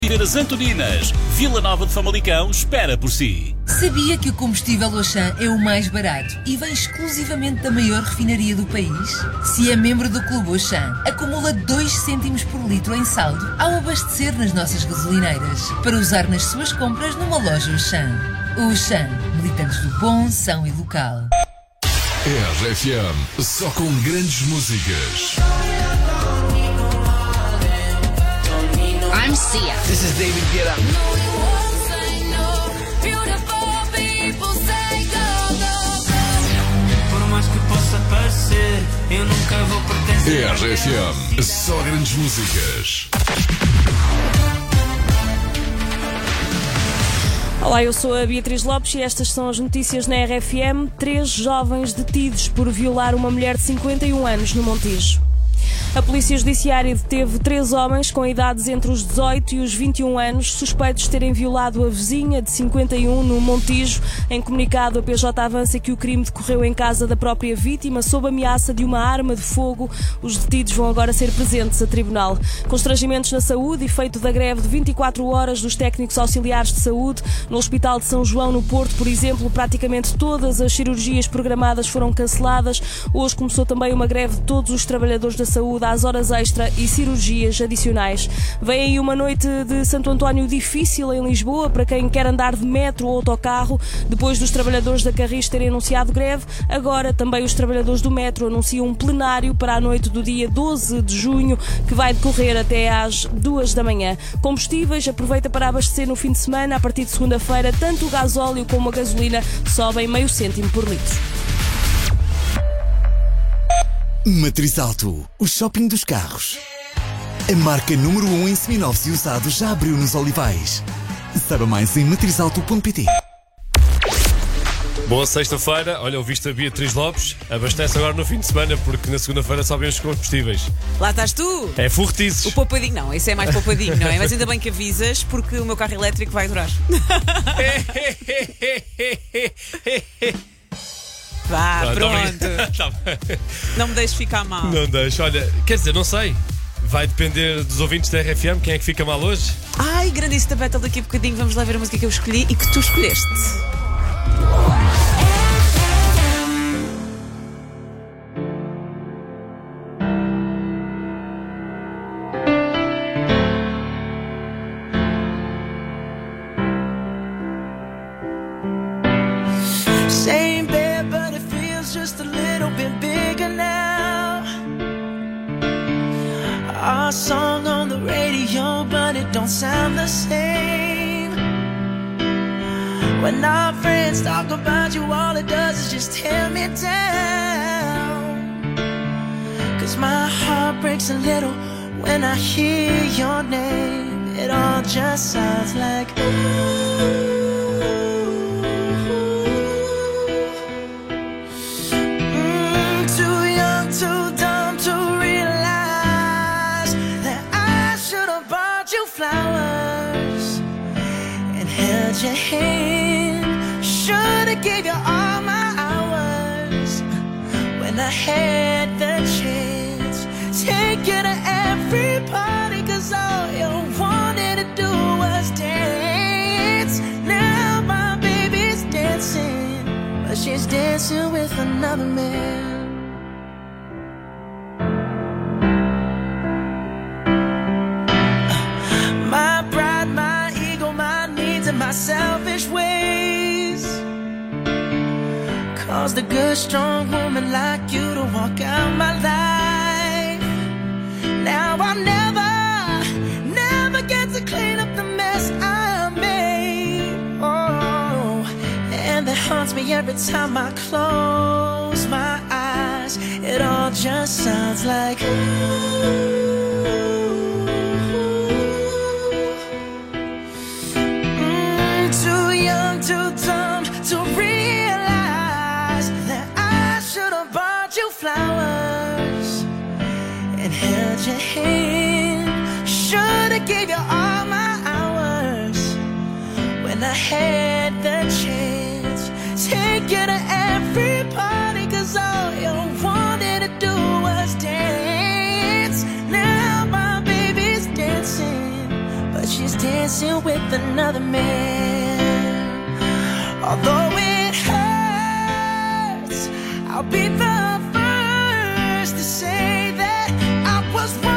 das Antoninas, Vila Nova de Famalicão espera por si. Sabia que o combustível Auchan é o mais barato e vem exclusivamente da maior refinaria do país? Se é membro do Clube Auchan, acumula 2 cêntimos por litro em saldo ao abastecer nas nossas gasolineiras, para usar nas suas compras numa loja Auchan. Auchan, militantes do bom, são e local. RFM, só com grandes músicas. I'm Sia. This is David Guetta. Por mais que possa parecer, eu nunca vou pertencer. RFM, só grandes músicas. Olá, eu sou a Beatriz Lopes e estas são as notícias na RFM. 3 jovens detidos por violar uma mulher de 51 anos no Montijo. A Polícia Judiciária deteve 3 homens com idades entre os 18 e os 21 anos, suspeitos de terem violado a vizinha de 51 no Montijo. Em comunicado, a PJ avança que o crime decorreu em casa da própria vítima, sob ameaça de uma arma de fogo. Os detidos vão agora ser presentes a tribunal. Constrangimentos na saúde, efeito da greve de 24 horas dos técnicos auxiliares de saúde. No Hospital de São João, no Porto, por exemplo, praticamente todas as cirurgias programadas foram canceladas. Hoje começou também uma greve de todos os trabalhadores da saúde às horas extra e cirurgias adicionais. Vem aí uma noite de Santo António difícil em Lisboa para quem quer andar de metro ou autocarro. Depois dos trabalhadores da Carris terem anunciado greve, agora também os trabalhadores do metro anunciam um plenário para a noite do dia 12 de junho, que vai decorrer até às 2 da manhã. Combustíveis, aproveita para abastecer no fim de semana. A partir de segunda-feira, tanto o gasóleo como a gasolina sobem meio cêntimo por litro. Matriz Auto, o shopping dos carros. A marca número 1 em seminovos e usados já abriu nos Olivais. Saiba mais em matrizauto.pt. Boa sexta-feira. Olha, ouviste a Beatriz Lopes? Abastece agora no fim de semana, porque na segunda-feira sobem os combustíveis. Lá estás tu. É furtizes. O poupadinho não, esse é mais poupadinho, não é? Mas ainda bem que avisas, porque o meu carro elétrico vai durar. Vá, pronto. Não me deixes ficar mal. Não deixo. Olha, quer dizer, não sei. Vai depender dos ouvintes da RFM quem é que fica mal hoje. Ai, grandíssima battle daqui a bocadinho. Vamos lá ver a música que eu escolhi e que tu escolheste. Same bed, but it feels just a little bit bigger now. Our song on the radio, but it don't sound the same. When our friends talk about you, all it does is just tear me down. 'Cause my heart breaks a little when I hear your name. It all just sounds like ooh. Too dumb to realize that I should have bought you flowers and held your hand. Should have gave you all my hours when I had the chance. Take you to every party, 'cause all you wanted to do was dance. Now my baby's dancing, but she's dancing with another man. My selfish ways caused a good, strong woman like you to walk out my life. Now I'll never get to clean up the mess I made. Oh, and that haunts me every time I close my eyes. It all just sounds like ooh. Too dumb to realize that I should have bought you flowers and held your hand. Should have gave you all my hours when I had the chance. Take you to every party, 'cause all you wanted to do was dance. Now my baby's dancing, but she's dancing dancing with another man. Although it hurts, I'll be the first to say that I was wrong.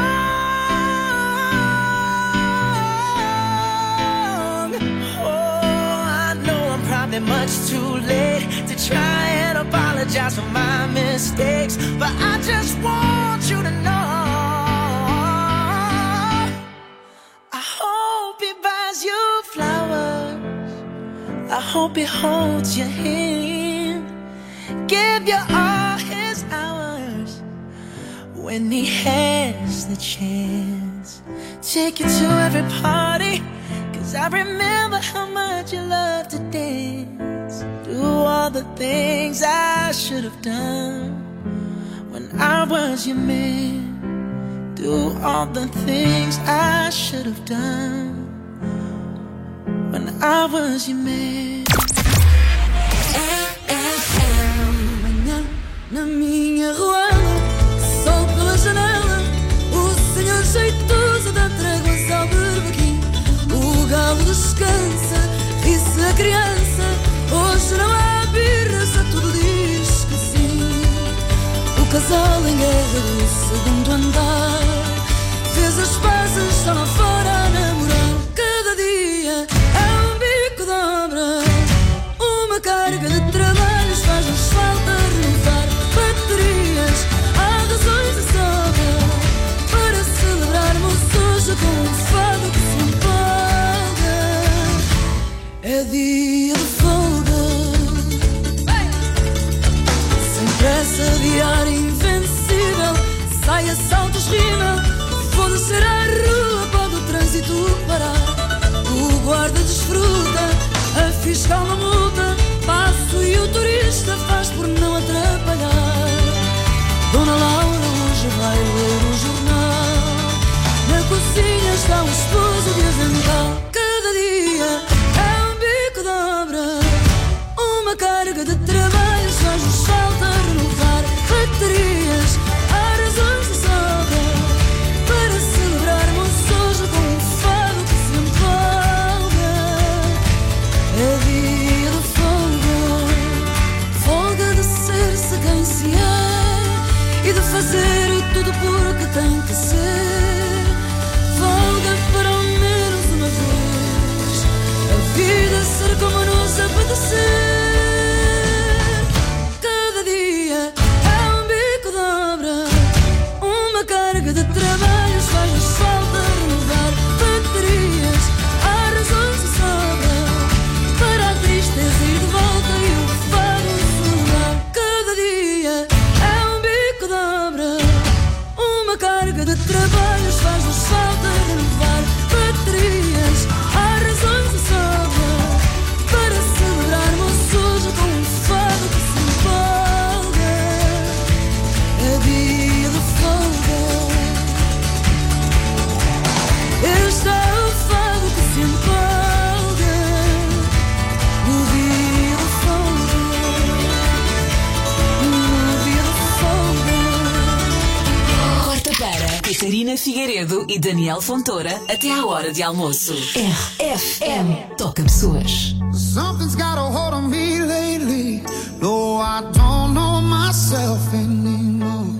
Oh, I know I'm probably much too late to try and apologize for my mistakes, but I just want you to know I hope he buys you flowers, I hope he holds your hand, give you all his hours when he has the chance. Take you to every party, 'cause I remember how much you loved to dance. Do all the things I should have done when I was your man. Do all the things I should have done when I was your man. Manhã na minha ruela, sol pela janela, o senhor jeitoso dá tréguas ao berbequim. O galo descansa, ri-se a criança, hoje não há birra, se tudo diz que sim. O casal em guerra do segundo andar fez as pazes, só lá fora a namorar. Cada dia é um bico de obra, uma carga de trabalhos, faz-nos falta renovar baterias, há razões de sobra para celebrarmos hoje com um fado que se empolga. É dia de folga, sem pressa, diário invencível, saia, saltos, rímel. Vou descer à rua, pode o trânsito parar. O guarda desfruta, a fiscal não multa, passo e o turista faz por não atrapalhar. Dona Laura hoje vai ler o jornal, na cozinha está o esposo de avental. Cada dia é um bico de obra, uma carga de trabalhos, faz-nos falta renovar baterias, há razões de sobra para celebrarmos hoje com um fado que se empolga. É dia de folga, folga de ser-se quem se é e de fazer tudo porque tem que ser. Folga para ao menos uma vez a vida ser como nos apetecer. Cada dia é um bico de obra, uma carga de trabalhos, faz-nos falta renovar baterias, há razões de sobra para a tristeza ir de volta e o fado celebrar. Cada dia é um bico de obra, uma carga de trabalhos, faz-nos falta renovar baterias, há razões de sobra para celebrarmos hoje com um fado que se empolga. É dia de folga, este é o fado que se empolga. No dia de folga, no dia de folga. Corta para Catarina Figueiredo e Daniel Fontoura até à hora de almoço. RFM toca pessoas. Something's got a hold on me lately. No, I don't know myself anymore.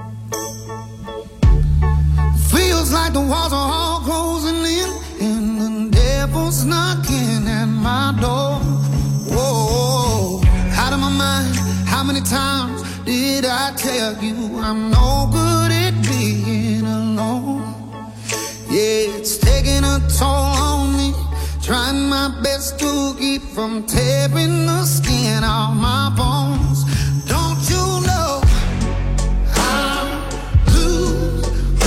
Feels like the walls are all closing in and the devil's knocking at my door. Whoa, out of my mind. How many times did I tell you I'm no good at being alone? Yeah, it's taking a toll on me, trying my best to keep from tearing the skin off my bones. Don't you know I lose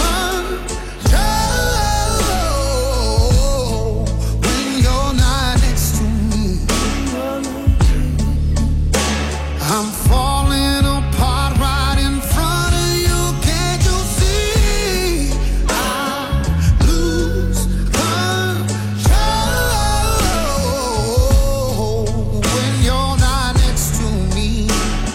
control when you're not next to me? I'm falling apart right in front of you. Can't you see? I lose control when you're not next to me.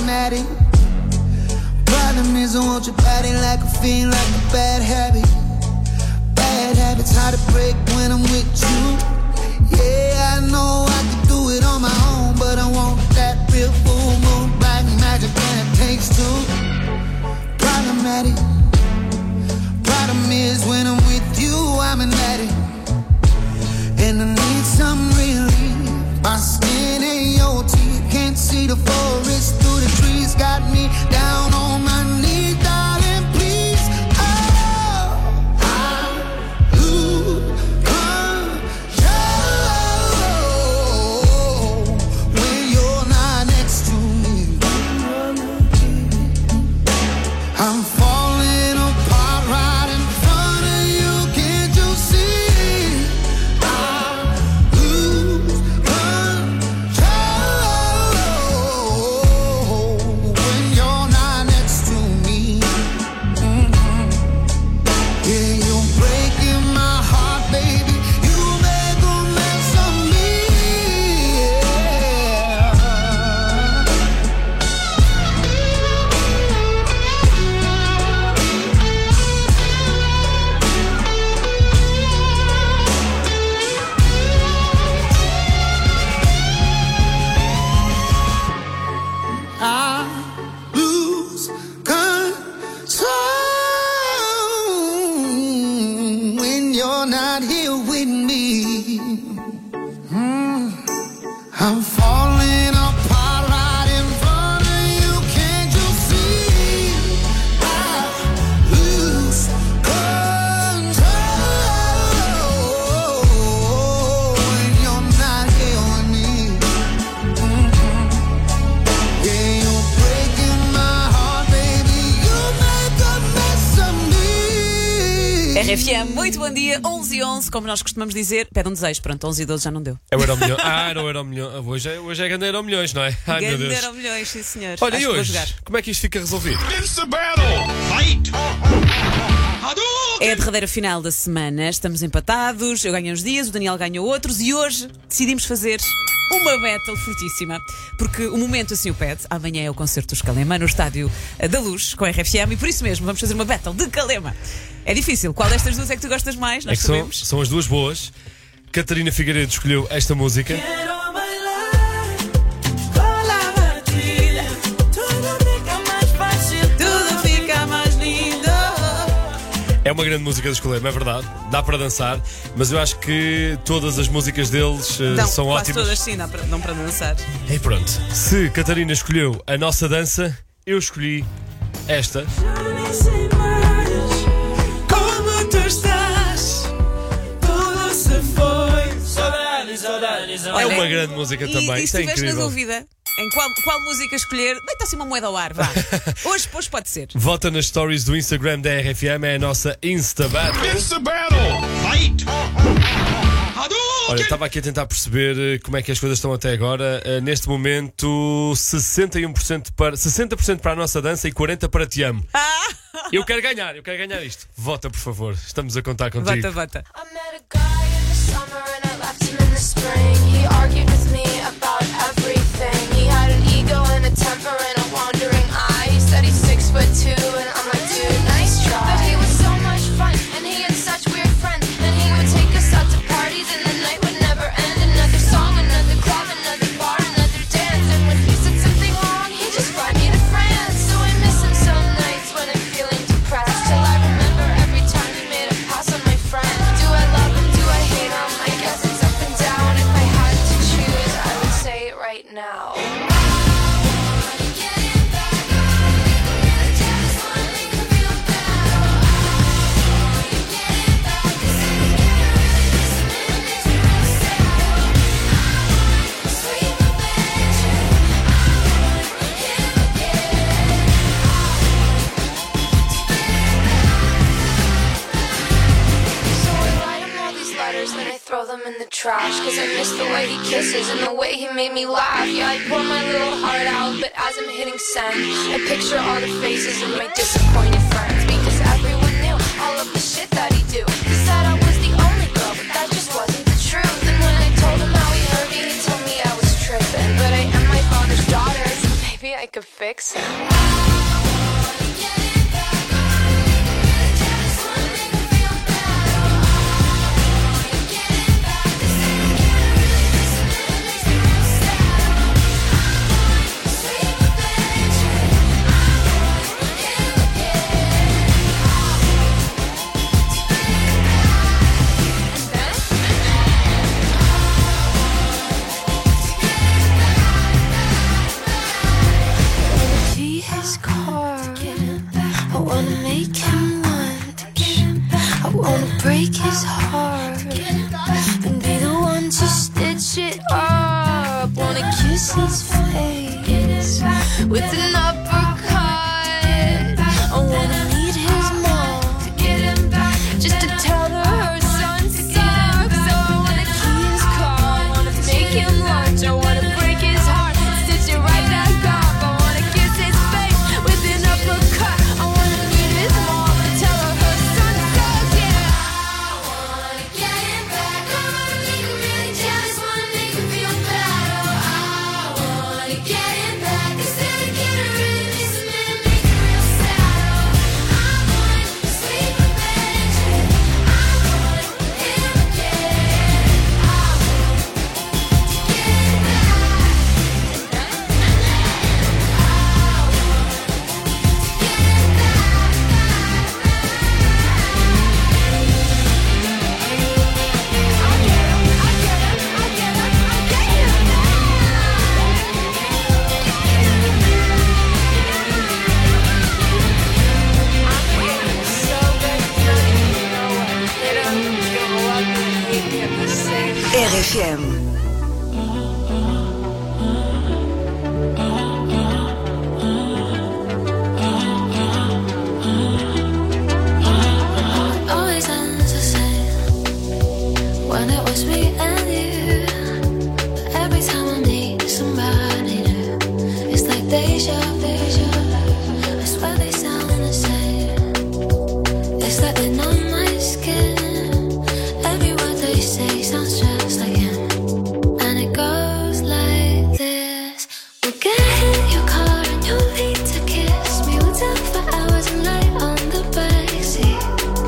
problematic. Problem is I want your body like a fiend, like a bad habit. Bad habits hard to break when I'm with you. Yeah, I know I can do it on my own, but I want that real full moon, black magic, and it takes two. Problematic. Problem is when I'm with you, I'm an addict, and I need some relief. My skin ain't your teeth, can't see the forest through the trees. Got me down on my knees, darling, please. Oh, I lose control when you're not next to me. I'm falling apart right in front of you, can't you see? I lose control when you're not next to me. Yeah, you're breaking my heart, baby. You make a mess of me. I lose control when you're not here with me. I'm falling apart right in front of you, can't you see? I lose control when you're not here with me. Yeah, you're breaking my heart, baby. You make a mess of me. RFM, muito bom dia, 11h11, como nós costumamos dizer. Pede um desejo, pronto, 11h12 já não deu. É o Euromilhão. Não o Euromilhão. Hoje é grande Euromilhões, não é? Ai, meu Deus. Ganharam milhões, sim senhor. Olha, Acho e que vou hoje? jogar. Como é que isto fica resolvido? É a derradeira final da semana, estamos empatados, eu ganhei uns dias, o Daniel ganhou outros e hoje decidimos fazer uma battle fortíssima, porque o momento assim o pede. Amanhã é o concerto dos Calema no Estádio da Luz, com a RFM, e por isso mesmo vamos fazer uma battle de Calema. É difícil, qual destas duas é que tu gostas mais? Nós sabemos. São as duas boas. Catarina Figueiredo escolheu esta música. Tudo fica mais lindo. É uma grande música dos Calema, é verdade. Dá para dançar, mas eu acho que todas as músicas deles são quase ótimas. todas sim, dão para dançar. E pronto. Se Catarina escolheu a nossa dança, eu escolhi esta. Como tu estás? Tudo se foi. Saudades, saudades, É uma grande música também. E Isto se é estiveres na incrível. dúvida em qual música escolher, deita assim uma moeda ao ar, vá. Hoje pode ser. Vota nas stories do Instagram da RFM, é a nossa Insta Battle. Olha, estava aqui a tentar perceber como é que as coisas estão até agora. Neste momento, 60% para a nossa dança e 40% para Te Amo. Eu quero ganhar isto. Vota, por favor. Estamos a contar contigo. Vota. I met a guy in the summer and I left him in the spring. He argued with me about everything. He had an ego and a temper and a wandering eye. He said he's 6'2" and I'm like, dude, nice try. But he was so much fun and he had such weird friends. And he would take us out to parties and the night would never end. Another song, another club, another bar, another dance. And when he said something wrong, he just fly me to France. So I miss him some nights when I'm feeling depressed. Till I remember every time he made a pass on my friend. Do I love him? Do I hate him? I guess it's up and down. If I had to choose, I would say it right now. Throw them in the trash, cause I miss the way he kisses and the way he made me laugh. Yeah, I pour my little heart out, but as I'm hitting send, I picture all the faces of my disappointed friends. Because everyone knew all of the shit that he do. He said I was the only girl, but that just wasn't the truth. And when I told him how he hurt me, he told me I was tripping. But I am my father's daughter, so maybe I could fix it. Break his heart and be the one to stitch it up. Wanna kiss his face with an uppercut. I wanna meet his mom to get him back, just to tell her her son sucks. I wanna key his car, I wanna make him lunch, I wanna break his heart, stitch it right back up. I wanna kiss his face with an uppercut. I wanna meet his mom and tell her her son sucks. Yeah. RFM. Always ends the same when it was me and you. But every time I meet somebody new, it's like deja vu. I swear they sound the same. It's like they know my skin. Every word they say sounds just like him. And it goes like this. We'll get in your car and you'll need to kiss me. We'll talk for hours and lie on the backseat.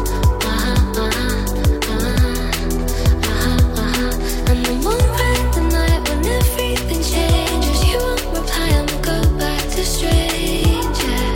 And then we'll ride the night when everything changes. You won't reply and we'll go back to strangers.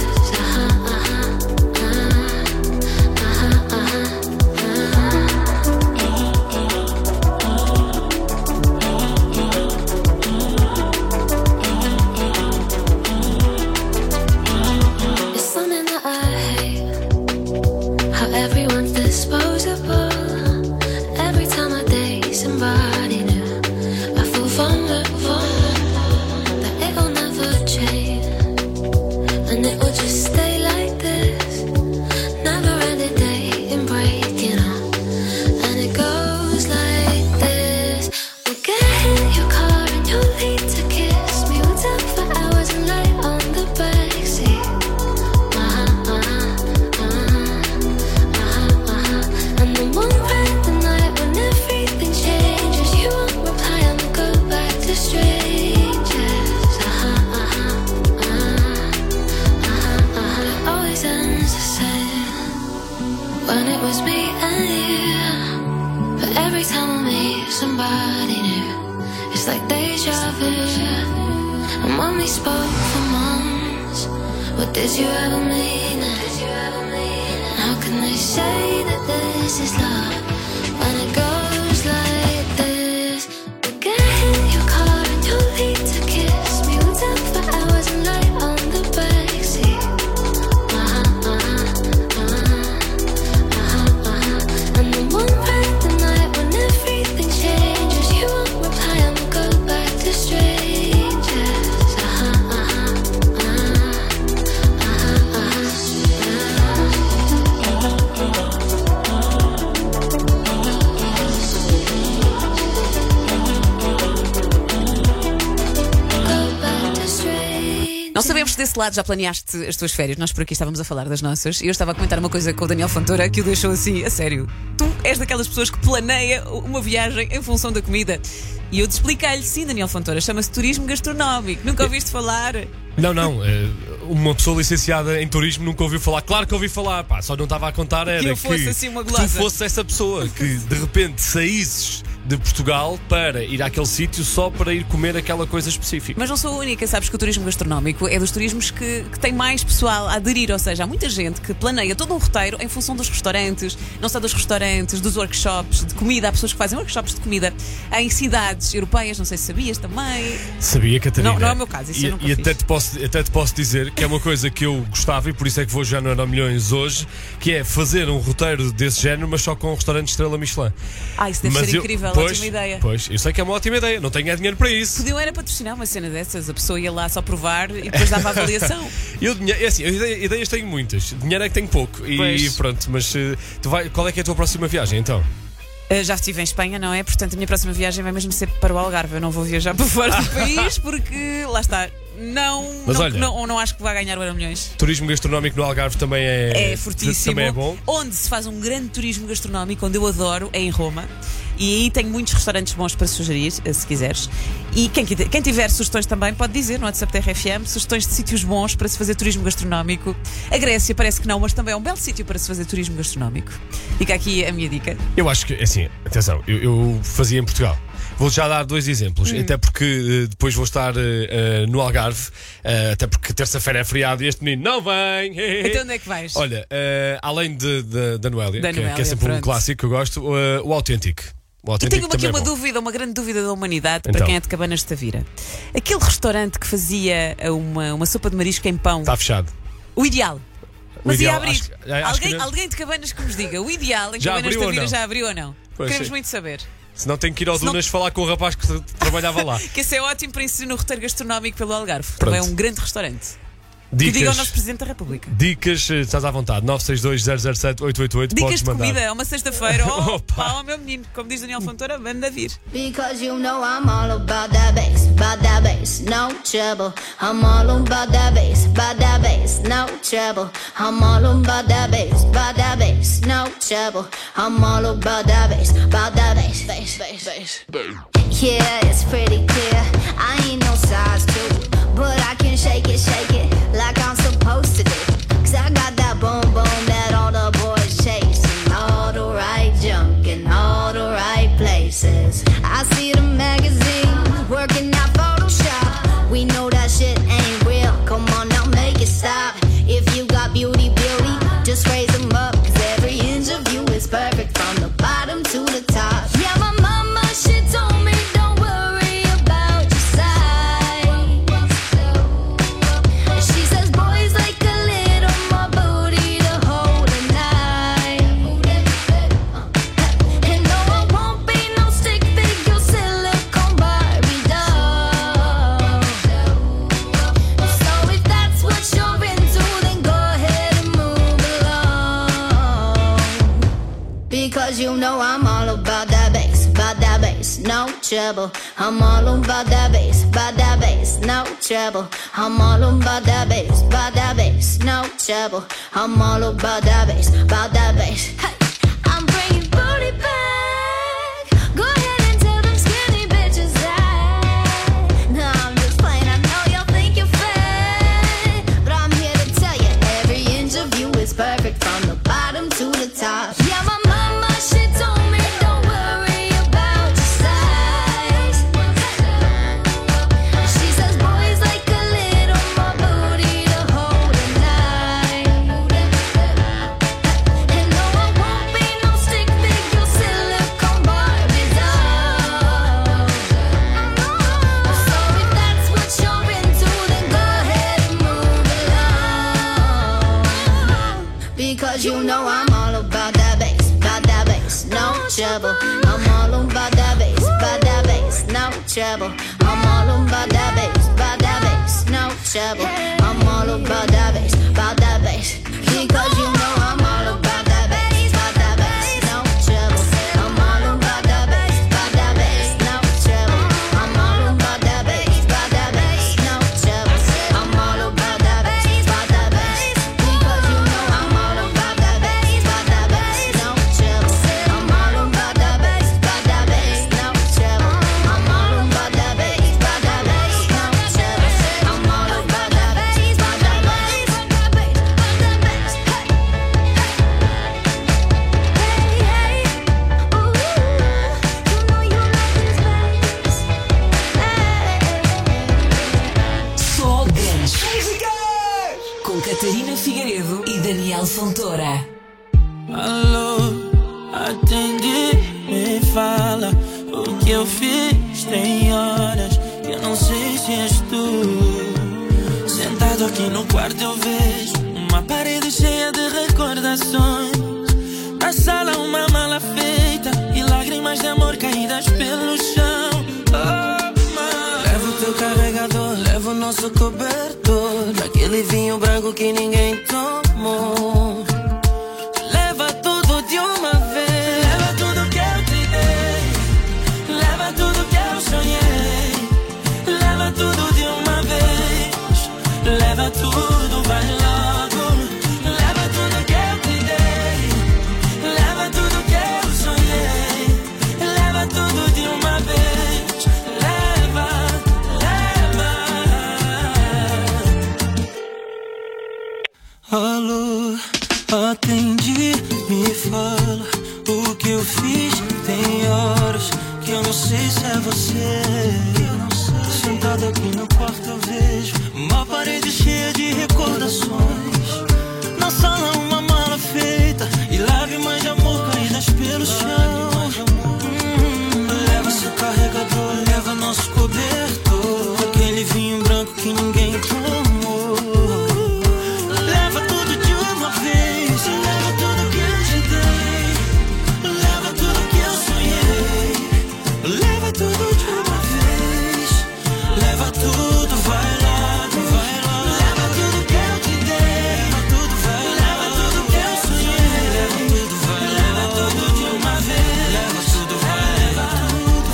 It's something that I hate, how everyone's disposable. Every time I date somebody new, I feel vulnerable, that it'll never change, and it will just stay like this. Never ending dating, breaking up, and it goes like this. We'll get in your car and you'll need to kiss me. We'll talk for hours and lie on the backseat. And then we'll ride the night when everything changes. You won't reply and we'll go back to strangers. It always ends the same when it was me and you. But every time I meet somebody new, it's like deja vu. And when we spoke for months, what did you ever mean? How can they say that this is love when it goes like this? We'll get in your car and you'll need to kiss me. We'll talk for hours and lie on the backseat. And then we'll ride the night when everything changes. You won't reply and we'll go back to strangers. Não sabemos se desse lado já planeaste as tuas férias. Nós por aqui estávamos a falar das nossas. E eu estava a comentar uma coisa com o Daniel Fontoura que o deixou assim, a sério. Tu és daquelas pessoas que planeia uma viagem em função da comida. E eu te expliquei-lhe, sim, Daniel Fontoura, chama-se turismo gastronómico. Nunca ouviste falar? Não. Uma pessoa licenciada em turismo nunca ouviu falar. Claro que ouvi falar, pá, só não estava a contar era que eu fosse assim uma gulosa. tu fosses essa pessoa que de repente saísses de Portugal para ir àquele sítio só para ir comer aquela coisa específica. Mas não sou a única, sabes que o turismo gastronómico é dos turismos que tem mais pessoal a aderir, ou seja, há muita gente que planeia todo um roteiro em função dos restaurantes, não só dos restaurantes, dos workshops de comida. Há pessoas que fazem workshops de comida em cidades europeias, não sei se sabias também. Sabia, Catarina. Não é o meu caso, isso eu nunca fiz. Até te posso dizer que é uma coisa que eu gostava, e por isso é que vou já no Euromilhões hoje, que é fazer um roteiro desse género, mas só com um restaurante Estrela Michelin. Isso deve ser incrível. Ótima ideia. Pois, eu sei que é uma ótima ideia, não tenho dinheiro para isso. Podiam era patrocinar uma cena dessas, a pessoa ia lá só provar e depois dava a avaliação. Ideias tenho muitas, dinheiro é que tenho pouco. E pronto, mas qual é que é a tua próxima viagem então? Já estive em Espanha, não é? Portanto, a minha próxima viagem vai mesmo ser para o Algarve. Eu não vou viajar para fora do país porque, lá está, não acho que vai ganhar o Euromilhões. Turismo gastronómico no Algarve também é fortíssimo. Também é bom. Onde se faz um grande turismo gastronómico, onde eu adoro, é em Roma. E aí tenho muitos restaurantes bons para sugerir, se quiseres. E quem tiver sugestões também pode dizer no WhatsApp da RFM, sugestões de sítios bons para se fazer turismo gastronómico. A Grécia parece que não, mas também é um belo sítio para se fazer turismo gastronómico. Fica aqui a minha dica. Eu acho que, assim, atenção, eu fazia em Portugal. Vou já dar 2 exemplos, até porque depois vou estar no Algarve, até porque terça-feira é feriado e este menino não vem. Então onde é que vais? Olha, além da Noélia, que é sempre um clássico que eu gosto, o Autêntico. E tenho aqui uma grande dúvida da humanidade para quem é de Cabanas de Tavira. Aquele restaurante que fazia uma sopa de marisco em pão. Está fechado. O ideal. Mas ia abrir. Acho alguém de Cabanas que nos diga. O ideal em Cabanas de Tavira já abriu ou não? Queremos muito saber. Se não, tenho que ir ao Dunas falar com o rapaz que trabalhava lá. Que esse é ótimo para inserir no roteiro gastronómico pelo Algarve. Também é um grande restaurante. Dicas, que diga ao nosso Presidente da República. Dicas, estás à vontade. 962-007-888. Dicas de comida, é uma sexta-feira. Oh, meu menino, como diz Daniel Fontoura, manda vir. Because you know I'm all about that bass, no trouble. I'm all about that bass, no trouble. I'm all about that bass, no trouble. I'm all about that bass, bass. Yeah, it's pretty clear. I ain't no size 2, but I can shake it like I'm supposed to do. 'Cause I got that boom boom that all the boys chasing, all the right junk in all the right places. I see the magazines working out Photoshop. We know that shit ain't real. Come on now, make it stop. If you got beauty, just raise them up. 'Cause every inch of you is perfect from the bottom to the top. Yeah, my mama, she told me don't worry about your size. She says boys like a little more booty to hold at night. And no, I won't be no stick figure silicone Barbie doll. So if that's what you're into, then go ahead and move along. Because you know I'm all about that bass, no trouble. I'm all about that bass, no trouble. I'm all about that bass, no trouble. I'm all about that bass, Hey, I'm bringing booty back. Go ahead and tell them skinny bitches that. No, I'm just playing, I know y'all think you're fat, but I'm here to tell you, every inch of you is perfect from the bottom to the top. Yeah, my mama, she told me don't worry about your size. She says boys like a little more booty to hold at night. And no, I won't be no stick figure silicone Barbie doll. So if that's what you're into, then go ahead and move along. Because you know I'm all about that bass, no trouble. I'm all about that bass, no trouble. I'm all about that bass, no trouble. I'm all about that bass, because you know I'm all about that bass, no trouble. I'm all about that bass, no trouble. I'm all about that bass, no trouble. I'm all about that bass, because you know I'm all about that bass, no trouble. I'm all about that bass, no trouble. I'm all about that bass, no trouble. I'm all about that Catarina Figueiredo e Daniel Fontoura. Alô, atende, me fala o que eu fiz. Tem horas que eu não sei se és tu. Sentado aqui no quarto eu vejo uma parede cheia de recordações. Na sala uma mala feita e lágrimas de amor caídas pelo chão. Leva o teu carregador, leva o nosso cobertor, aquele vinho branco que ninguém tomou. Leva tudo de uma vez. Leva tudo que eu te dei, leva tudo que eu sonhei. Leva tudo de uma vez. Leva tudo, vai logo. Leva tudo que eu te dei, leva tudo que eu sonhei. Leva tudo de uma vez. Leva, leva. Alô, atende, me fala o que eu fiz. Tem horas que eu não sei se é você. Sentado aqui no quarto eu vejo uma parede cheia de recordações. Na sala uma mala feita e lágrimas de amor caídas pelo chão. Leva seu carregador, leva nosso cobertor, aquele vinho branco que ninguém tomou. Leva tudo de uma vez. Leva tudo que eu te dei, leva tudo que eu sonhei. Leva tudo de uma vez. Leva tudo, vai logo, vai logo. Leva tudo que eu te dei, leva tudo, vai. Leva tudo que eu sonhei. Leva tudo, vai. Leva tudo de uma vez. Leva tudo, vai. Leva tudo,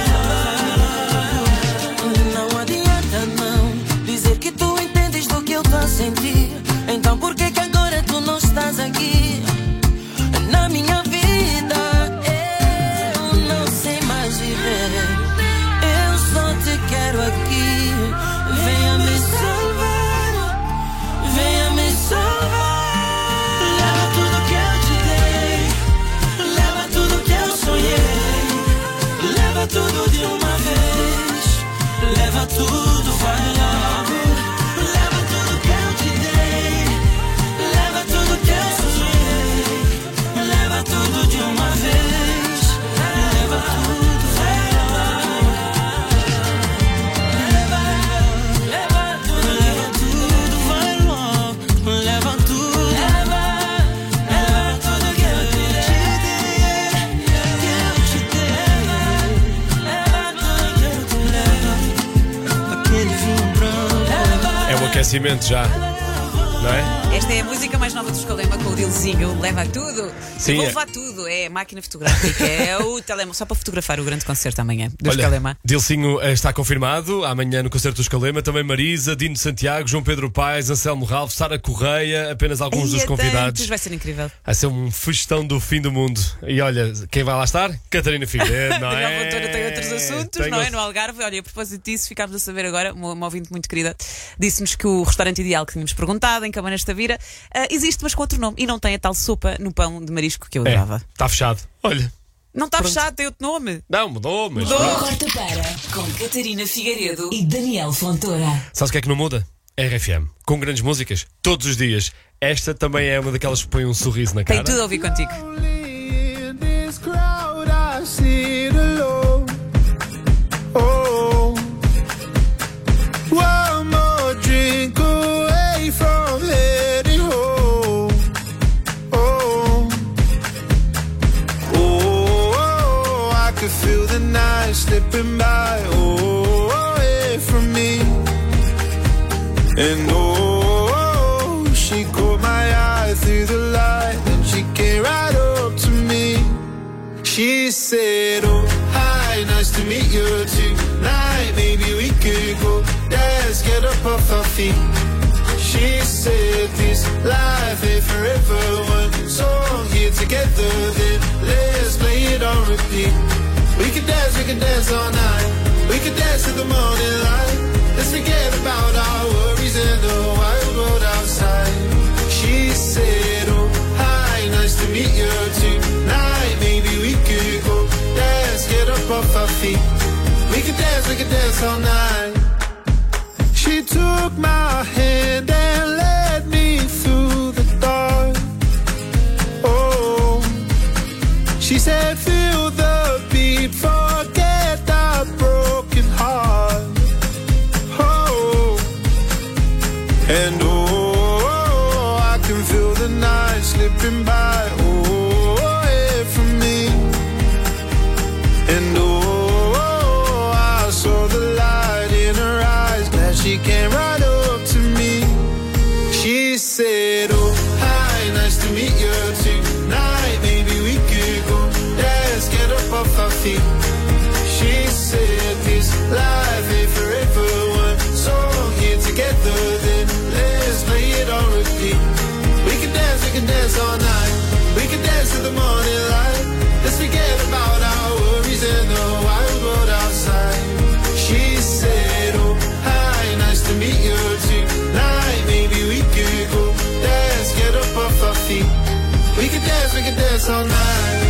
vai. Não adianta não dizer que tu entendes do que eu tô a sentir. Então por que agora tu não estás aqui na minha vida? Eu não sei mais viver. Eu só te quero aqui. Venha me salvar, venha me salvar. Leva tudo que eu te dei, leva tudo que eu sonhei. Leva tudo de uma vez. Leva tudo, vai logo. Leva tudo que eu te dei, leva tudo que eu sonhei. Leva tudo de uma vez. Leva tudo, vai logo. Leva tudo, vai logo. Leva tudo. Leva tudo que eu te dei, que eu te dei. Leva tudo que eu te dei. Aquele vinho branco. É um aquecimento já, não é? Esta é a música mais nova do Escalema com o Dilzinho. Leva tudo. Sim, Vou é. levar tudo. É a máquina fotográfica. É o telemóvel. Só para fotografar o grande concerto amanhã do Olha, Escalema. Dilcinho está confirmado amanhã no concerto do Escalema. Também Marisa, Dino Santiago, João Pedro Paes, Anselmo Ralph, Sara Correia, apenas alguns dos convidados. Vai ser incrível. Vai ser um festão do fim do mundo. E olha, quem vai lá estar? Catarina Figueiredo, não Daniel é? Fontoura tem outros assuntos, não é? No Algarve. Olha, a propósito disso, ficámos a saber agora, uma ouvinte muito querida disse-nos que o restaurante ideal que tínhamos perguntado, em Cabanas de Tavira, existe, mas com outro nome. E não tem a tal sopa no pão de marisco que eu adorava. Está fechado. Olha. Não está fechado, tem outro nome. Não, mudou, mas. Corta para com Catarina Figueiredo e Daniel Fontoura. Sabes o que é que não muda? RFM. Com grandes músicas, todos os dias. Esta também é uma daquelas que põe um sorriso na cara. Tem tudo a ouvir contigo. Feel the night slipping by, away from me. And she caught my eye through the light, and she came right up to me. She said, oh, hi, nice to meet you tonight. Maybe we could go dance, get up off our feet. She said this life ain't forever. One song here together, then let's play it on repeat. We could dance all night. We could dance till the morning light. Let's forget about our worries and the wild world outside. She said, oh, hi, nice to meet you tonight. Maybe we could go dance, get up off our feet. We could dance all night. She took my hand and led me slipping by. Oh, away from me. And oh, I saw the light in her eyes. Glad she came right up to me. She said, oh, hi, nice to meet you tonight. Maybe we could go dance, get up off our feet. She said, this life ain't forever. One song here together, then let's play it on repeat. We can dance all night. We can dance till the morning light. Let's forget about our worries and the wild world outside. She said, oh, hi, nice to meet you tonight. Maybe we could go dance, get up off our feet. We can dance all night.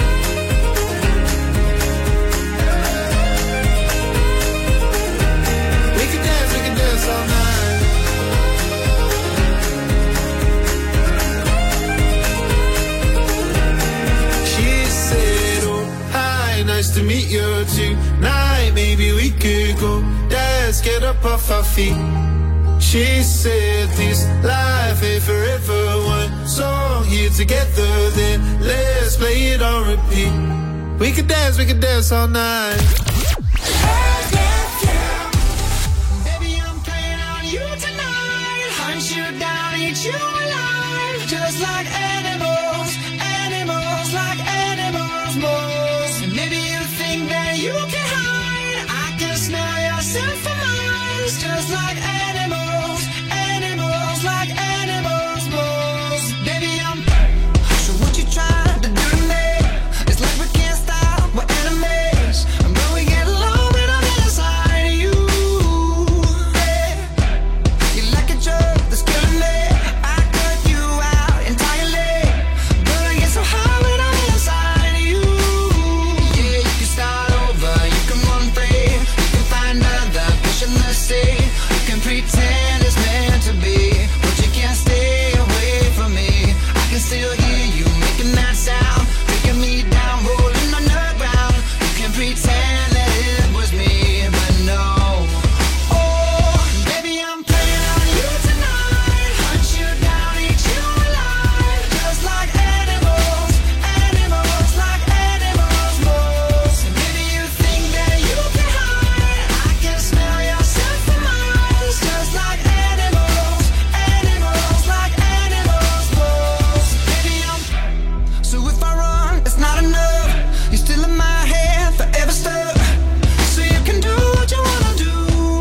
We can dance all night. She said, oh, hi, nice to meet you tonight. Maybe we could go dance, get up off our feet. She said, this life ain't forever. One song here together, then let's play it on repeat. We can dance all night. Baby, I'm playing on you tonight. Hunt you down, eat you alive. Just like animals, animals like animals most. And maybe you think that you can hide. I can smell yourself for miles. Just like animals, animals like animals most. Baby, I'm so what you trying to do to me? It's like we can't stop, we're enemies. But we get along when I'm inside you. Yeah. You like a drug that's killing me. I cut you out entirely. But I get so high when I'm inside you. Yeah, you can start over, you can run free. You can find other fish in the sea. You can pretend it's meant to be, but you can't stay away from me. I can still hear you making that sound, taking me down, rolling on the ground. You can pretend that it was me, but no. Oh, baby, I'm playing on you tonight. Hunt you down, eat you alive. Just like animals, animals like animals most. And maybe you think that you can hide. I can smell yourself for miles. Just like animals, animals like animals most. Baby, I'm so if I run, it's not enough. You're still in my head, forever stuck. So you can do what you wanna do.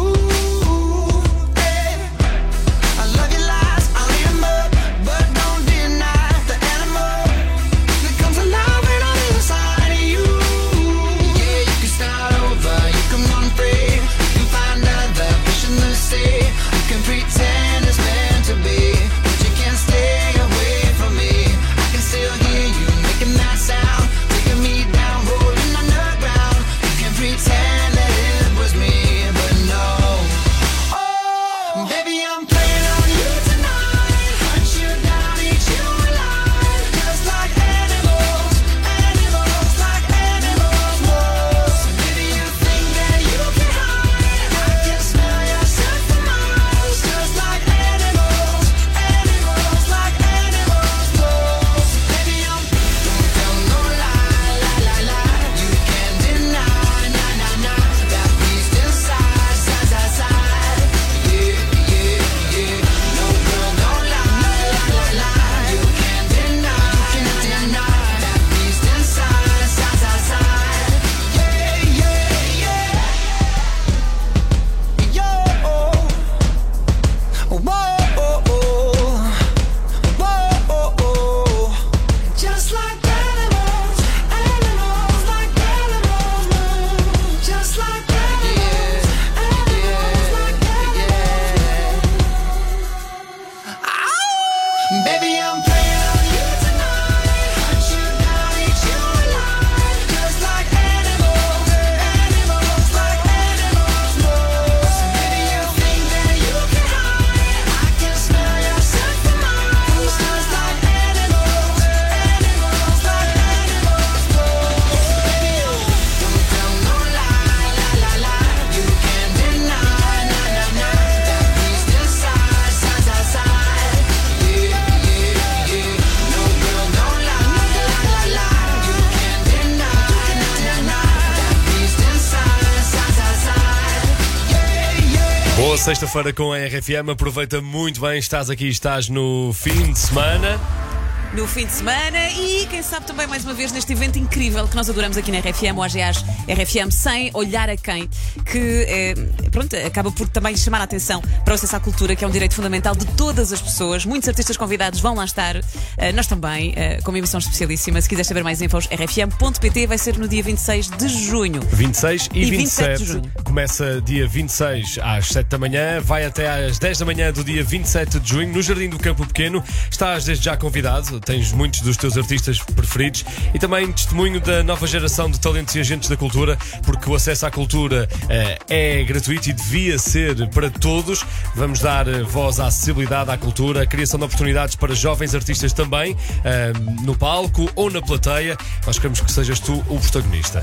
Hey, I love your lies, I'll eat 'em up, but don't deny the animal that comes alive when I'm inside of you. Yeah, you can start over, you can run free, you can find other fish in the sea. You can pretend it's meant to be, but you can't stay away from me. I can still hear you making that sound, taking me down, rolling on the ground. You can pretend that it was me, but no. Oh, baby, I'm playing on you tonight. Hunt you down, eat you alive. Just like animals, animals like animals most. And maybe you think that you can hide. I can smell yourself for miles. Just like animals, animals like animals most. Baby, I'm don't tell no lie, lie, lie, lie. You can't deny, nah, nah, nah. That beast inside, side, side, side. Yeah, yeah, yeah. No girl, don't lie, lie, lie, lie. You can't deny, that beast inside, side, side, side. Yeah, yeah, yeah. Yo, whoa, whoa. Just like animals, animals like animals move. Just like animals, animals like animals. Ow! Baby, I'm playing on you tonight. Hunt you down, eat you alive. Just like animals, animals like animals most. Maybe you think that you can hide. I can smell yourself for miles. Just like animals, animals like animals most. Baby, don't tell no lie, lie, lie, lie. You can't deny, nah, nah, nah. That beast inside, side, side, side. Yeah, yeah, yeah. Sexta-feira com a RFM, aproveita muito bem, estás no fim de semana. No fim de semana e quem sabe também mais uma vez neste evento incrível que nós adoramos aqui na RFM, o AGAs RFM Sem Olhar a Quem, que acaba por também chamar a atenção para o acesso à cultura, que é um direito fundamental de todas as pessoas. Muitos artistas convidados vão lá estar, nós também, com uma emissão especialíssima. Se quiser saber mais infos, rfm.pt. Vai ser no dia 26 de junho. 26 e 27 de junho. Começa dia 26 às 7 da manhã, vai até às 10 da manhã do dia 27 de junho, no Jardim do Campo Pequeno. Estás desde já convidado. Tens muitos dos teus artistas preferidos e também testemunho da nova geração de talentos e agentes da cultura, porque o acesso à cultura é gratuito e devia ser para todos. Vamos dar voz à acessibilidade à cultura, a criação de oportunidades para jovens artistas também, no palco ou na plateia. Nós queremos que sejas tu o protagonista.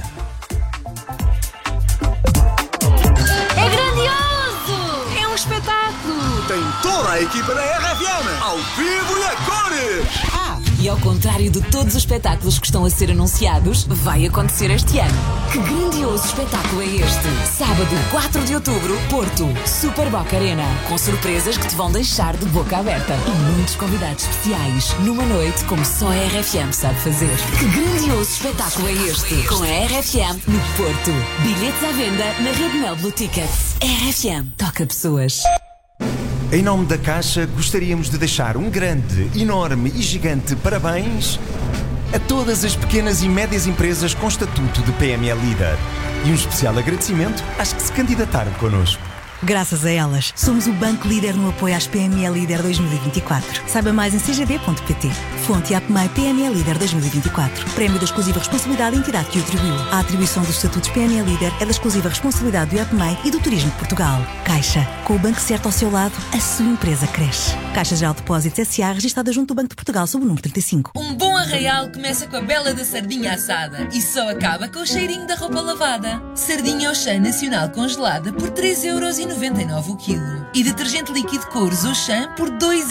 É grandioso! É um espetáculo! Tem toda a equipa da RFM, ao vivo e a cores! E ao contrário de todos os espetáculos que estão a ser anunciados, vai acontecer este ano. Que grandioso espetáculo é este? Sábado, 4 de outubro, Porto, Super Boca Arena. Com surpresas que te vão deixar de boca aberta. E muitos convidados especiais, numa noite como só a RFM sabe fazer. Que grandioso espetáculo é este? Com a RFM no Porto. Bilhetes à venda na Rede Mel Blue Tickets. RFM toca pessoas. Em nome da Caixa, gostaríamos de deixar um grande, enorme e gigante parabéns a todas as pequenas e médias empresas com estatuto de PME Líder. E um especial agradecimento às que se candidataram connosco. Graças a elas, somos o banco líder no apoio às PME Líder 2024. Saiba mais em cgd.pt. Fonte APMEI PME Líder 2024. Prémio da exclusiva responsabilidade da entidade que o atribuiu. A atribuição dos estatutos PME Líder é da exclusiva responsabilidade do IAPMEI e do Turismo de Portugal. Caixa. Com o banco certo ao seu lado, a sua empresa cresce. Caixa Geral de Depósitos S.A. registada junto do Banco de Portugal sob o número 35. Um bom arraial começa com a bela da sardinha assada e só acaba com o cheirinho da roupa lavada. Sardinha Auchan Nacional congelada por 3,99€ o quilo. E detergente líquido Cores Auchan por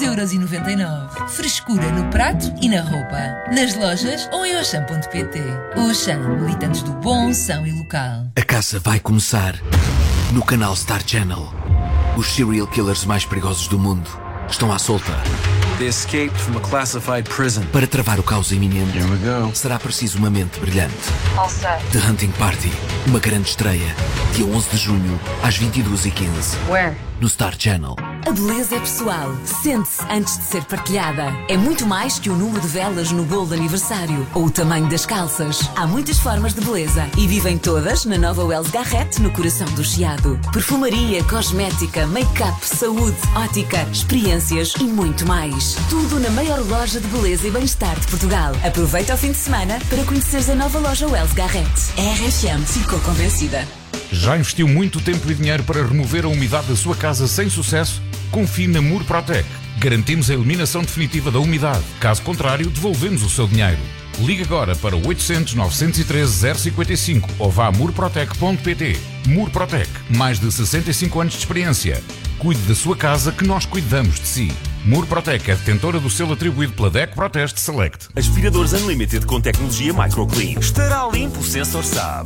2,99€. Frescura no prato e na roupa. Nas lojas ou em auchan.pt. Auchan, militantes do bom, são e local. A caça vai começar no canal Star Channel. Os serial killers mais perigosos do mundo estão à solta. They escaped from a classified prison. Para travar o caos iminente, Here we go. será preciso uma mente brilhante. All set. The Hunting Party, uma grande estreia, dia 11 de junho, às 22h15. Where? No Star Channel. A beleza é pessoal. Sente-se antes de ser partilhada. É muito mais que o número de velas no bolo de aniversário ou o tamanho das calças. Há muitas formas de beleza e vivem todas na nova Wells Garrett, no coração do Chiado. Perfumaria, cosmética, make-up, saúde, ótica, experiências e muito mais. Tudo na maior loja de beleza e bem-estar de Portugal. Aproveita o fim de semana para conheceres a nova loja Wells Garrett. A RFM ficou convencida. Já investiu muito tempo e dinheiro para remover a umidade da sua casa sem sucesso? Confie na Murprotec. Garantimos a eliminação definitiva da umidade. Caso contrário, devolvemos o seu dinheiro. Ligue agora para 800 913 055 ou vá a murprotec.pt. Murprotec, mais de 65 anos de experiência. Cuide da sua casa que nós cuidamos de si. Murprotec é detentora do selo atribuído pela DEC Proteste Select. Aspiradores Unlimited com tecnologia MicroClean. Estará limpo, o sensor sabe.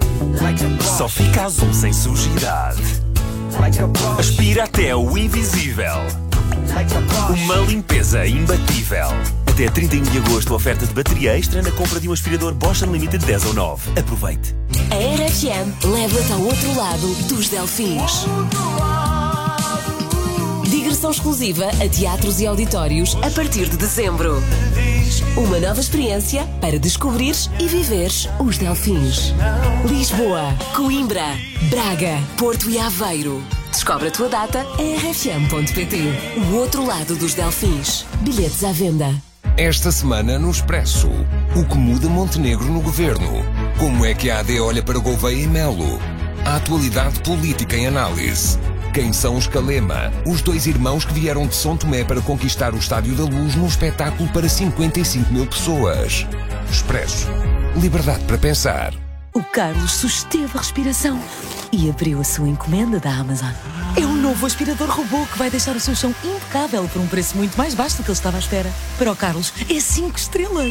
Só fica azul sem sujidade. Aspira até o invisível. Uma limpeza imbatível. Até 31 de agosto, oferta de bateria extra na compra de um aspirador Bosch Unlimited 10 ou 9. Aproveite. A RFM leva-te ao outro lado dos Delfins. Digressão exclusiva a teatros e auditórios a partir de dezembro. Uma nova experiência para descobrires e viveres os Delfins. Lisboa, Coimbra, Braga, Porto e Aveiro. Descobre a tua data em rfm.pt. O outro lado dos Delfins. Bilhetes à venda. Esta semana no Expresso, o que muda Montenegro no governo? Como é que a AD olha para Gouveia e Melo? A atualidade política em análise. Quem são os Calema, os dois irmãos que vieram de São Tomé para conquistar o Estádio da Luz num espetáculo para 55 mil pessoas? Expresso. Liberdade para pensar. O Carlos susteve a respiração e abriu a sua encomenda da Amazon. É um novo aspirador robô que vai deixar o seu chão impecável por um preço muito mais baixo do que ele estava à espera. Para o Carlos, é 5 estrelas.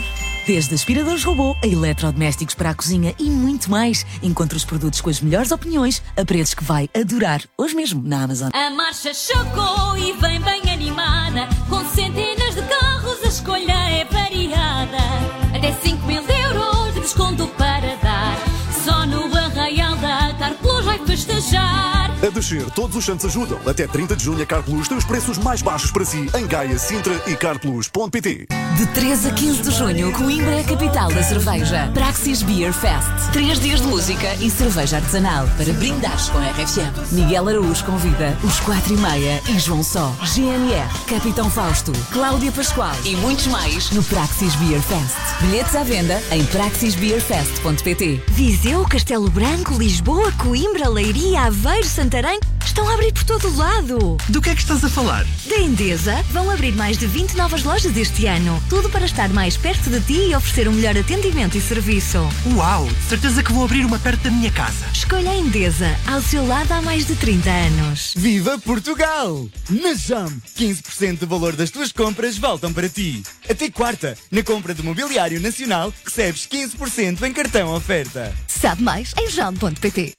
Desde aspiradores robô a eletrodomésticos para a cozinha e muito mais. Encontre os produtos com as melhores opiniões a preços que vai adorar. Hoje mesmo na Amazon. A marcha chocou e vem bem animada. Com centenas de carros a escolha é variada. Até 5.000 euros de desconto para dar. Só no Arraial da Carplus vai festejar. A descer, todos os santos ajudam. Até 30 de junho a Carplus tem os preços mais baixos para si em Gaia, Sintra e Carplus.pt. De 3 a 15 de junho, Coimbra é a capital da cerveja. Praxis Beer Fest. 3 dias de música e cerveja artesanal para brindares com a RFM. Miguel Araújo convida os 4:30 e João Só, GNR, Capitão Fausto, Cláudia Pascoal e muitos mais no Praxis Beer Fest. Bilhetes à venda em praxisbeerfest.pt. Viseu, Castelo Branco, Lisboa, Coimbra, Leiria, Aveiro, Santarém estão a abrir por todo o lado. Do que é que estás a falar? Da Endesa vão abrir mais de 20 novas lojas este ano. Tudo para estar mais perto de ti e oferecer um melhor atendimento e serviço. Uau! Certeza que vou abrir uma perto da minha casa. Escolha a Endesa, ao seu lado há mais de 30 anos. Viva Portugal! Na JAM, 15% do valor das tuas compras voltam para ti. Até quarta, na compra de mobiliário nacional, recebes 15% em cartão oferta. Sabe mais em jam.pt.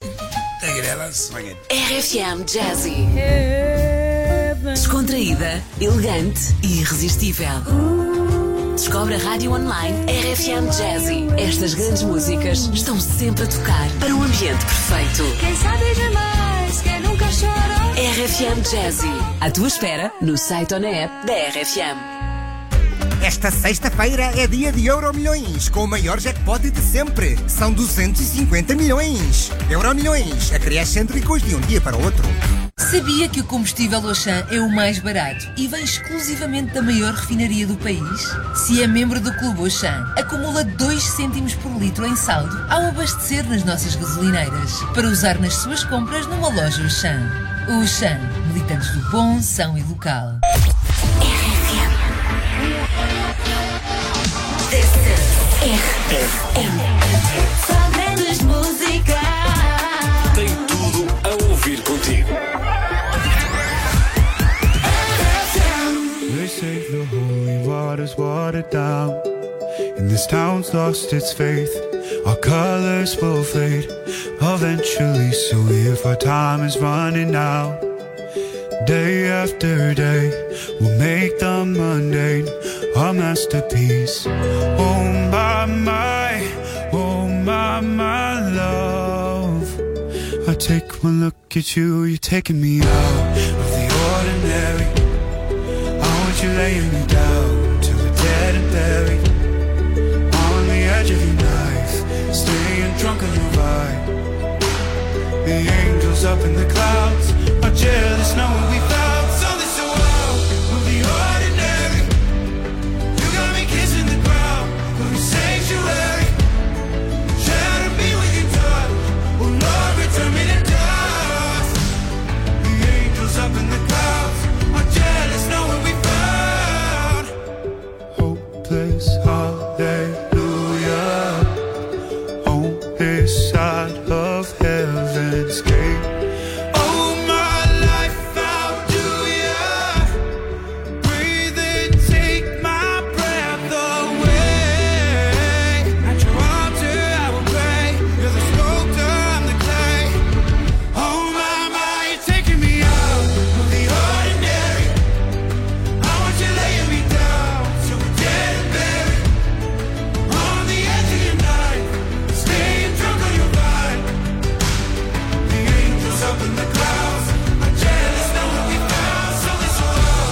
RFM Jazzy. Descontraída, elegante e irresistível. Descobre a rádio online RFM Jazzy. Estas grandes músicas estão sempre a tocar para um ambiente perfeito. Quem sabe jamais, quem nunca chora. RFM Jazzy. À tua espera no site ou na app da RFM. Esta sexta-feira é dia de Euromilhões, com o maior jackpot de sempre. São 250 milhões. Euromilhões, a criar cêntricos de um dia para o outro. Sabia que o combustível Auchan é o mais barato e vem exclusivamente da maior refinaria do país? Se é membro do Clube Auchan, acumula 2 cêntimos por litro em saldo ao abastecer nas nossas gasolineiras, para usar nas suas compras numa loja Auchan. O Auchan, militantes do bom, são e local. RFM. Só grandes músicas. Tem tudo a ouvir contigo. They say the holy water's watered down, and this town's lost its faith. Our colors will fade eventually, so if our time is running out, day after day, we'll make the mundane our masterpiece. Oh my love, I take one look at you, you're taking me out of the ordinary. I want you laying me down till we're dead and buried, on the edge of your knife, staying drunk on your ride. The angels up in the clouds are jealous knowing we found something so wild of the ordinary. You got me kissing the ground of your sanctuary. Shadow me when you touch. Oh Lord, return me to dust. The angels up in the clouds are jealous knowing we found hopeless hallelujah on this side of heaven's gate. Oh my life, how do ya breathe and take my breath away? At your altar I will pray. You're the sculptor, I'm the clay. Oh my, you're taking me out of the ordinary. I want you laying me down till we're dead and buried, on the edge of your night, staying drunk on your ride. The angels up in the clouds are jealous knowing we found something so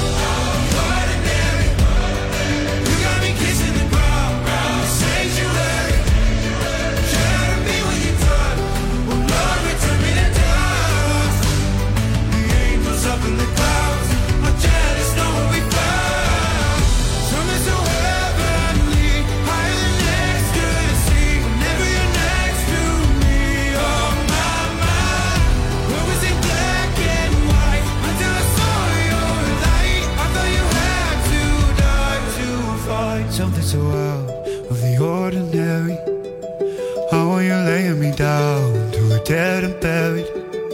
ordinary. You got me kissing the ground, the sanctuary. Shadow me when you touch. Oh Lord, return me to dust. The angels up in the clouds are jealous knowing we found something so heavenly, higher than ecstasy. Whenever you're next to me, oh my, what was it black and white until I saw your light? I thought you had to die to find something so out of the ordinary. I want you laying me down till we're dead and buried,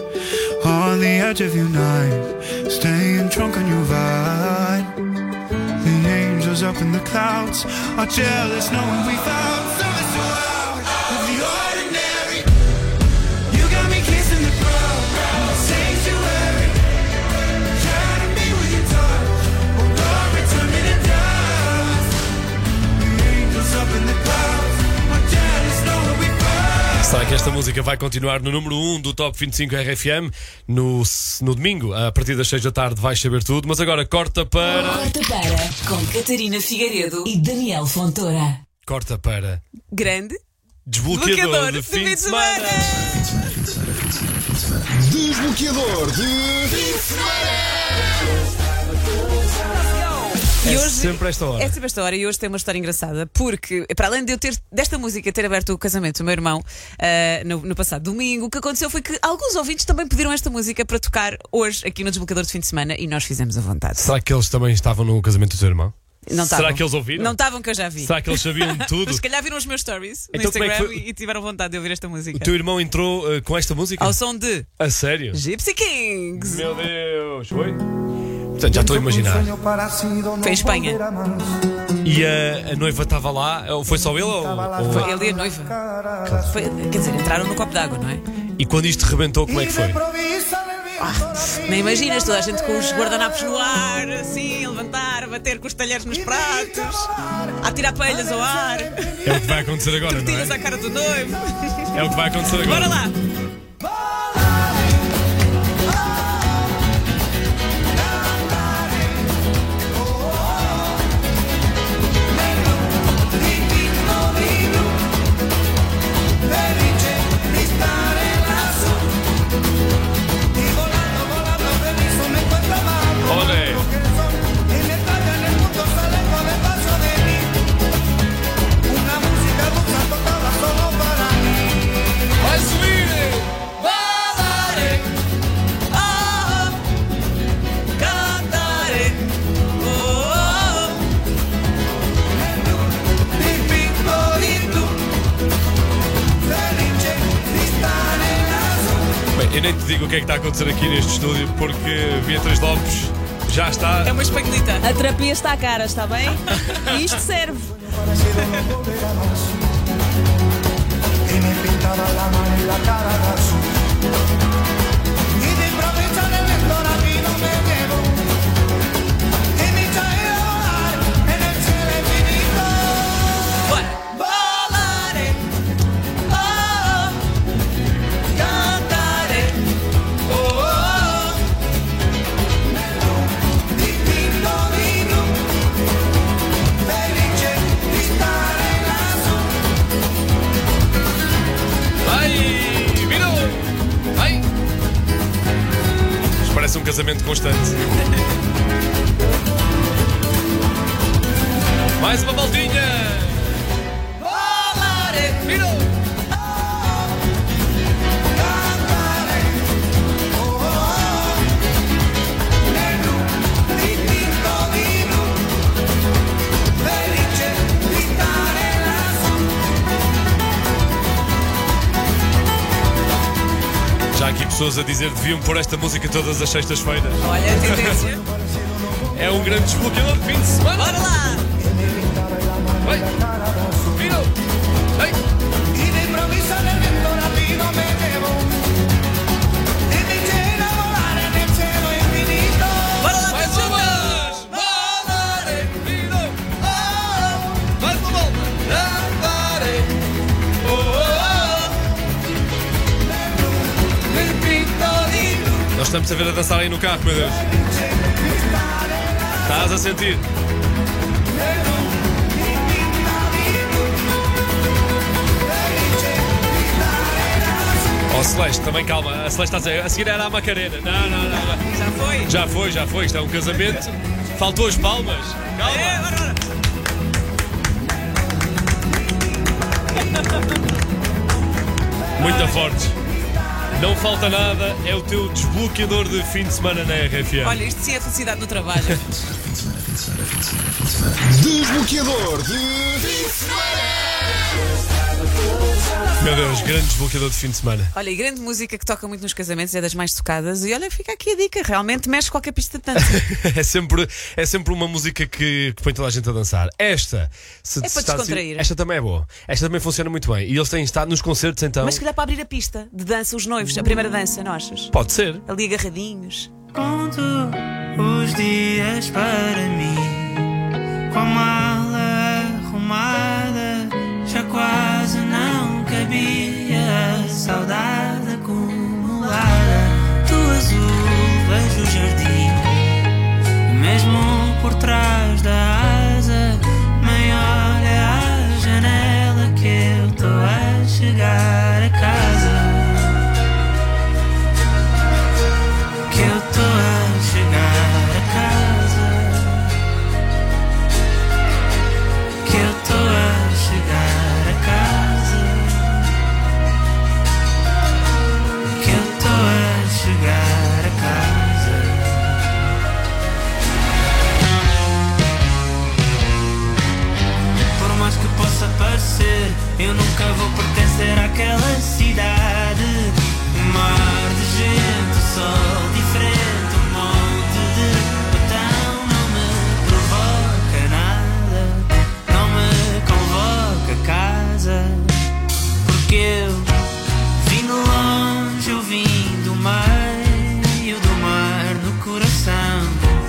on the edge of your knife, staying drunk on your vine. The angels was up in the clouds, are jealous knowing we found something so out of the ordinary. You got me kissing the ground, sanctuary, trying to be with your touch, oh Lord, returning to dust. The angels up in the clouds, are jealous knowing we found. Será que esta música vai continuar no número 1 do Top 25 RFM? No domingo, a partir das 6 da tarde, vais saber tudo. Mas agora corta para... Corta para, com Catarina Figueiredo e Daniel Fontoura. Corta para... Grande Desbloqueador de fim de semana. Desbloqueador de fim de semana. E É hoje, sempre esta hora. É sempre esta hora e hoje tem uma história engraçada porque, para além de eu desta música ter aberto o casamento do meu irmão no passado domingo, o que aconteceu foi que alguns ouvintes também pediram esta música para tocar hoje aqui no Desbloqueador de fim de semana e nós fizemos à vontade. Será que eles também estavam no casamento do teu irmão? Não Será tavam. que eles ouviram? Não estavam, que eu já vi. Será que eles sabiam tudo? Mas se calhar viram os meus stories no Então, como é Instagram que foi? e tiveram vontade de ouvir esta música. O teu irmão entrou com esta música? Ao som de A sério? Gypsy Kings. Meu Deus, foi? Portanto, já estou a imaginar. Foi em Espanha. E a noiva estava lá? Foi só ele? Ou... Foi ele e a noiva. Quer dizer, entraram no copo d'água, não é? E quando isto rebentou, como é que foi? Nem imaginas, toda a gente com os guardanapos no ar, assim, a levantar, a bater com os talheres nos pratos, a tirar palhas ao ar. É o que vai acontecer agora, não Tortilhas é? à cara do noivo. É o que vai acontecer agora. Bora lá! Olé! Vai subir! Ballare, oh, cantare, oh, Bem, eu nem te digo o que é que está a acontecer aqui neste estúdio, porque Beatriz Lopes já está. é uma espanholita. A terapia está à cara, está bem? E isto serve. Y me pintaba la mano y la cara de azul. Y de improviso en el lector a mí no me llevo. Y me echa a volar en el cielo infinito. Ballare, oh, cantare, oh, Dipinto di blu, felice di stare lassù. Vai! Virou! Vai! Isto parece um casamento constante. Mais uma voltinha! ballare, Virou! Dipinto di blu, felice di stare lassù. Já há aqui pessoas a dizer que deviam pôr esta música todas as sextas-feiras. olha a tendência. É um grande desbloqueador de fim de semana. Bora lá! Vai! Virou! Vai! Y de improviso en el viento rápido me llevo. Y me echa a volar en el cielo infinito. Bora lá, Mais pessoal! umas! Ballare! Virou! Oh! Mais uma volta! Andare! Oh! Dipinto di blu. Nós estamos a ver a dançar aí no carro, meu Deus. Estás a sentir? Oh Celeste, também calma. A Celeste está a dizer, a seguir era a Macarena. Não. Já foi? Já foi. Isto é um casamento. Faltou as palmas. Calma. É, bora. Muito fortes. Não falta nada. É o teu desbloqueador de fim de semana na RFM. Olha, isto sim é felicidade no trabalho. Desbloqueador desbloqueador de fim de semana. Meu Deus, grande desbloqueador de fim de semana. Olha, e grande música que toca muito nos casamentos, é das mais tocadas. E olha, fica aqui a dica, realmente mexe qualquer pista de dança. é sempre uma música que põe toda a gente a dançar. Esta, É para descontrair. Esta também é boa. Esta também funciona muito bem. E eles têm estado nos concertos então. Mas se calhar para abrir a pista de dança, os noivos, a primeira dança, não achas? Pode ser. Ali agarradinhos. Conto os dias para mim, com a mala arrumada, já quase não cabia a saudade acumulada. Do azul vejo o jardim, mesmo por trás da asa, maior é a janela que eu tô a chegar a casa. Que eu tô a chegar a casa. Que eu tô a chegar a casa. Que eu tô a chegar a casa. Por mais que possa parecer, eu nunca vou pertencer àquela cidade. Um mar de gente, sol diferente, um monte de botão. Não me provoca nada, não me convoca a casa. Porque eu vim de longe, eu vim do meio do mar, no coração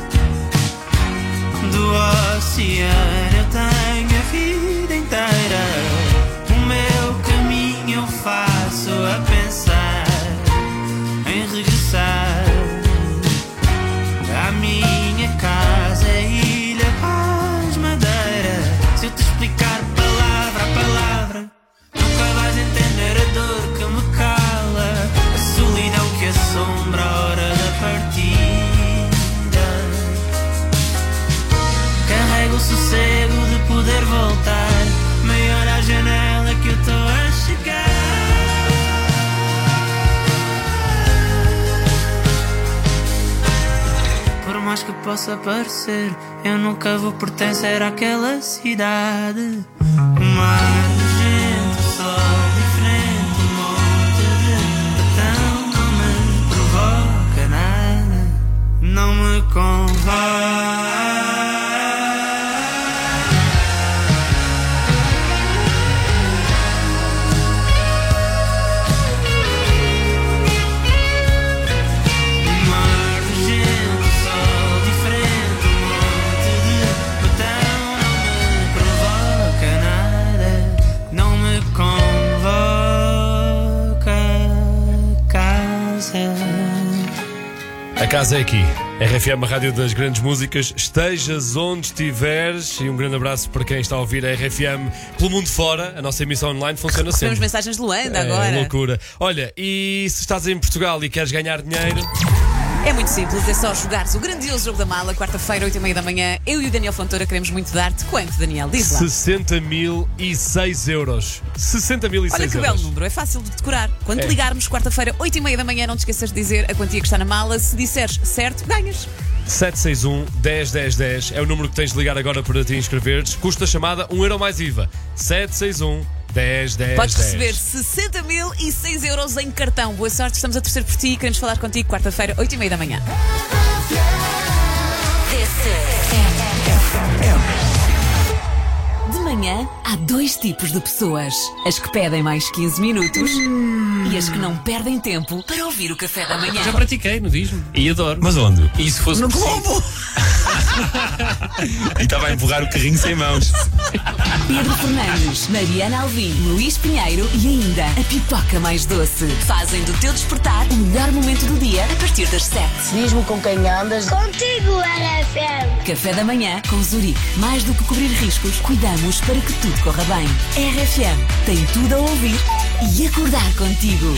do oceano. Eu tenho a vida inteira, o meu caminho eu faço a pensar em regressar à minha casa, Ilha Paz Madeira. Se eu te explicar palavra a palavra, nunca vais entender a dor que me cala, a solidão que assombra a hora da partida. Carrego o sossego de poder voltar, maior à janela que eu estou a chegar. Por mais que possa parecer, eu nunca vou pertencer àquela cidade. Um mar de gente, sol diferente, um monte de botão. Não me provoca nada, não me convoca. A casa é aqui. RFM, a rádio das grandes músicas. Estejas onde estiveres. E um grande abraço para quem está a ouvir a RFM pelo mundo fora. A nossa emissão online funciona sempre. Temos mensagens de Luanda agora. É loucura. Olha, e se estás em Portugal e queres ganhar dinheiro... É muito simples, é só jogares o grandioso jogo da mala, quarta-feira, 8h30 da manhã. Eu e o Daniel Fontoura queremos muito dar-te. Quanto, Daniel? Diz lá. 60.006 euros. 60.006 euros. Olha que belo número, é fácil de decorar. Quando ligarmos, quarta-feira, 8h30 da manhã, não te esqueças de dizer a quantia que está na mala. Se disseres certo, ganhas. 761 10 10 10 é o número que tens de ligar agora para te inscreveres. Custa a chamada 1 euro mais IVA. 761 10 10 Podes 10. receber 60.006 euros em cartão. Boa sorte, estamos a torcer por ti e queremos falar contigo quarta-feira, 8h30 da manhã. De manhã, há dois tipos de pessoas. As que pedem mais 15 minutos e as que não perdem tempo para ouvir o café da manhã. Já pratiquei nudismo e adoro. Mas onde? E se fosse no Globo? E estava a empurrar o carrinho sem mãos. Pedro Fernandes, Mariana Alvim, Luís Pinheiro e ainda a pipoca mais doce. Fazem do teu despertar o melhor momento do dia a partir das 7. Diz-me com quem andas. Contigo, RFM. Café da manhã com Zurique. Mais do que cobrir riscos, cuidamos para que tudo corra bem. RFM tem tudo a ouvir e acordar contigo.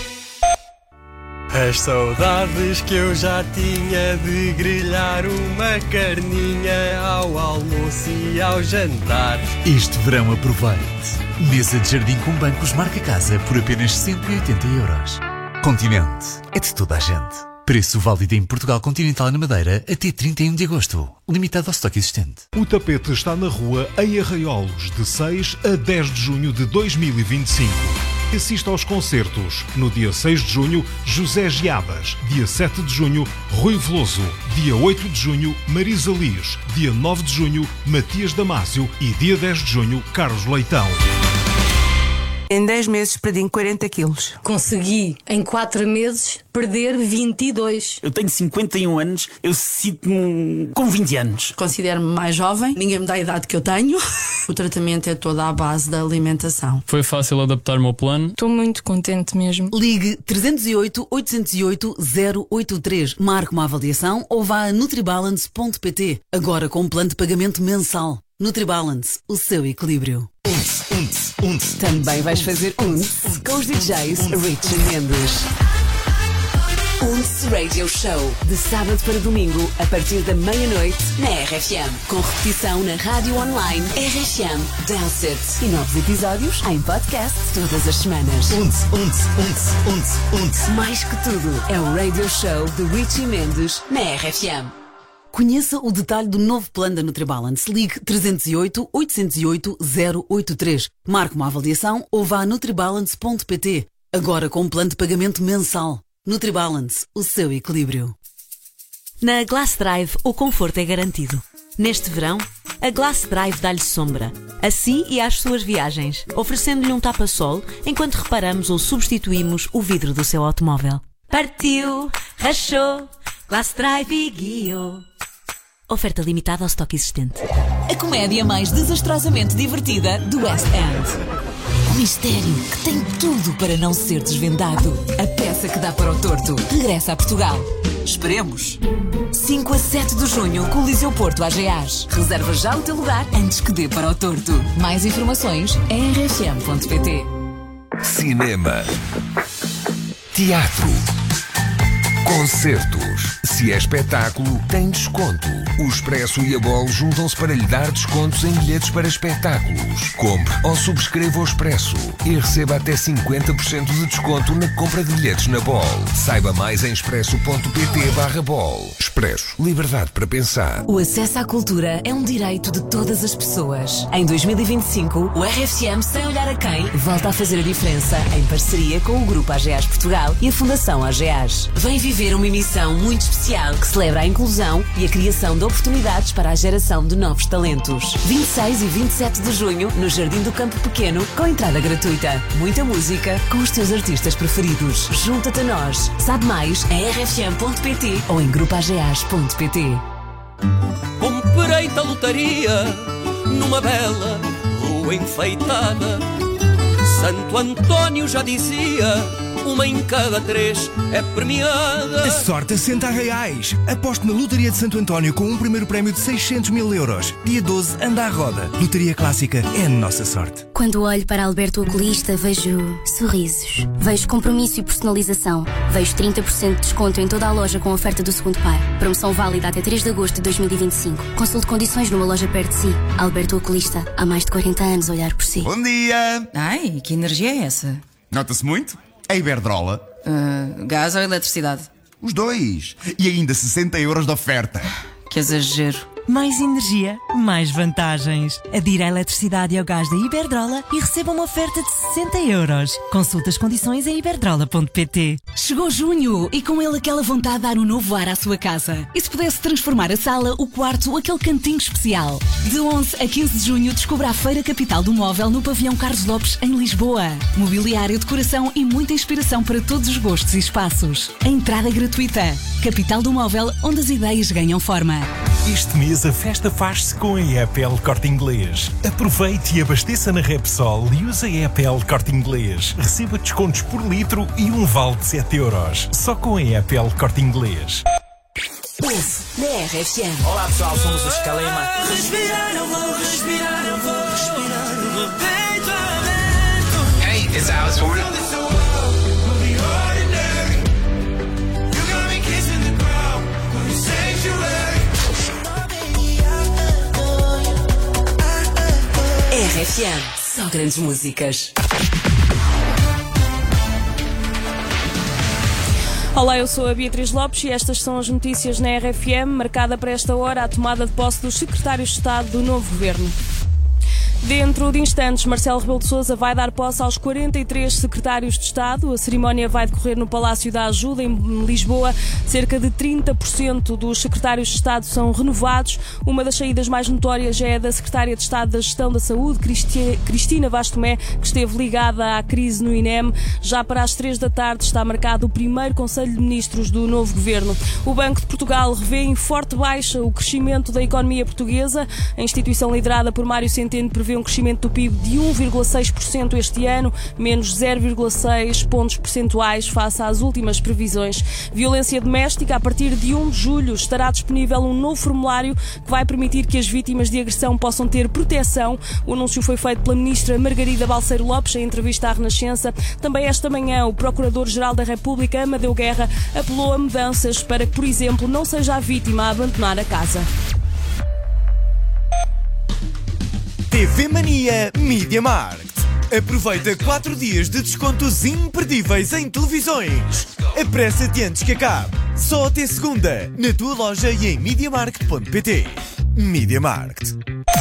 As saudades que eu já tinha de grelhar uma carninha ao almoço e ao jantar. Este verão aproveite. Mesa de jardim com bancos marca casa por apenas 180 euros. Continente é de toda a gente. Preço válido em Portugal Continental e na Madeira até 31 de agosto. Limitado ao estoque existente. O tapete está na rua em Arraiolos, de 6 a 10 de junho de 2025. Assista aos concertos. No dia 6 de junho, José Giadas. Dia 7 de junho, Rui Veloso. Dia 8 de junho, Marisa Liz. Dia 9 de junho, Matias Damasio. E dia 10 de junho, Carlos Leitão. Em 10 meses perdi 40 quilos. Consegui, em 4 meses, perder 22. Eu tenho 51 anos, eu sinto-me com 20 anos. Considero-me mais jovem, ninguém me dá a idade que eu tenho. O tratamento é todo à base da alimentação. Foi fácil adaptar-me ao plano. Estou muito contente mesmo. Ligue 308 808 083. Marque uma avaliação ou vá a nutribalance.pt. Agora com um plano de pagamento mensal. Nutribalance, o seu equilíbrio. Também vais fazer com os DJs Rich Mendes. Radio Show, de sábado para domingo, a partir da meia-noite, na RFM. Com repetição na rádio online RFM Dance It. E novos episódios em podcast todas as semanas. Mais que tudo, é o Radio Show de Richie Mendes na RFM. Conheça o detalhe do novo plano da Nutribalance. Ligue 308 808 083. Marque uma avaliação ou vá a nutribalance.pt. Agora com um plano de pagamento mensal. Nutribalance, o seu equilíbrio. Na Glass Drive, o conforto é garantido. Neste verão, a Glass Drive dá-lhe sombra, a si e às suas viagens, oferecendo-lhe um tapa-sol enquanto reparamos ou substituímos o vidro do seu automóvel. Partiu, rachou, Glass Drive e guiou. Oferta limitada ao estoque existente. A comédia mais desastrosamente divertida do West End. Um mistério que tem tudo para não ser desvendado. A peça que dá para o torto regressa a Portugal. Esperemos. 5 a 7 de junho, Coliseu Porto AGAs. Reserva já o teu lugar antes que dê para o torto. Mais informações em rfm.pt. Cinema, teatro, concertos. Se é espetáculo, tem desconto. O Expresso e a Bol juntam-se para lhe dar descontos em bilhetes para espetáculos. Compre ou subscreva o Expresso e receba até 50% de desconto na compra de bilhetes na Bol. Saiba mais em expresso.pt/Bol. Expresso. Liberdade para pensar. O acesso à cultura é um direito de todas as pessoas. Em 2025, o RFM Sem Olhar a Quem volta a fazer a diferença em parceria com o Grupo AGAs Portugal e a Fundação AGAs. Vem viver uma emissão muito especial que celebra a inclusão e a criação de oportunidades para a geração de novos talentos. 26 e 27 de junho, no Jardim do Campo Pequeno, com entrada gratuita. Muita música com os teus artistas preferidos. Junta-te a nós. Sabe mais em rfm.pt ou em grupoagas.pt. Comprei-te a lotaria numa bela rua enfeitada. Santo António já dizia: uma em cada 3 é premiada. A sorte assenta reais. Aposte na Lotaria de Santo António com um primeiro prémio de 600 mil euros. Dia 12, anda à roda. Lotaria Clássica é a nossa sorte. Quando olho para Alberto Oculista, vejo sorrisos. Vejo compromisso e personalização. Vejo 30% de desconto em toda a loja com a oferta do segundo par. Promoção válida até 3 de agosto de 2025. Consulte condições numa loja perto de si. Alberto Oculista, há mais de 40 anos a olhar por si. Bom dia! Ai, que energia é essa? Nota-se muito? A Iberdrola. Gás ou eletricidade? Os dois. E ainda 60 euros de oferta. Que exagero. Mais energia, mais vantagens. Adira a eletricidade e ao gás da Iberdrola e receba uma oferta de 60 euros. Consulta as condições em iberdrola.pt. Chegou junho e com ele aquela vontade de dar um novo ar à sua casa. E se pudesse transformar a sala, o quarto, aquele cantinho especial? De 11 a 15 de junho, descubra a Feira Capital do Móvel no Pavilhão Carlos Lopes, em Lisboa. Mobiliário, decoração e muita inspiração para todos os gostos e espaços. A entrada é gratuita. Capital do Móvel, onde as ideias ganham forma. Este mês a festa faz-se com a EPL Corte Inglês. Aproveite e abasteça na Repsol e use a EPL Corte Inglês. Receba descontos por litro e um vale de 7 euros. Só com a EPL Corte Inglês. Ouve na RFM. Olá pessoal, somos os Calema. Respirar, eu vou respirar, eu vou respirar, eu vou peito aberto. Hey, it's Alice Horn. RFM, só grandes músicas. Olá, eu sou a Beatriz Lopes e estas são as notícias na RFM, marcada para esta hora a tomada de posse dos secretários de Estado do novo governo. Dentro de instantes, Marcelo Rebelo de Sousa vai dar posse aos 43 secretários de Estado. A cerimónia vai decorrer no Palácio da Ajuda, em Lisboa. Cerca de 30% dos secretários de Estado são renovados. Uma das saídas mais notórias é a da secretária de Estado da Gestão da Saúde, Cristina Vaz Tomé, que esteve ligada à crise no INEM. Já para as 3 da tarde está marcado o primeiro Conselho de Ministros do novo governo. O Banco de Portugal revê em forte baixa o crescimento da economia portuguesa. A instituição liderada por Mário Centeno prevê um crescimento do PIB de 1,6% este ano, menos 0,6 pontos percentuais face às últimas previsões. Violência doméstica. A partir de 1 de julho estará disponível um novo formulário que vai permitir que as vítimas de agressão possam ter proteção. O anúncio foi feito pela ministra Margarida Balseiro Lopes em entrevista à Renascença. Também esta manhã o Procurador-Geral da República, Amadeu Guerra, apelou a mudanças para que, por exemplo, não seja a vítima a abandonar a casa. TV Mania Media Markt. Aproveita 4 dias de descontos imperdíveis em televisões. Apressa-te antes que acabe. Só até segunda, na tua loja e em MediaMarkt.pt. Media Markt.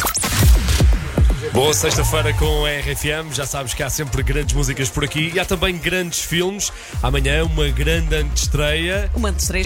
Boa sexta-feira com a RFM. Já sabes que há sempre grandes músicas por aqui e há também grandes filmes. Amanhã uma grande antestreia. Uma antestreia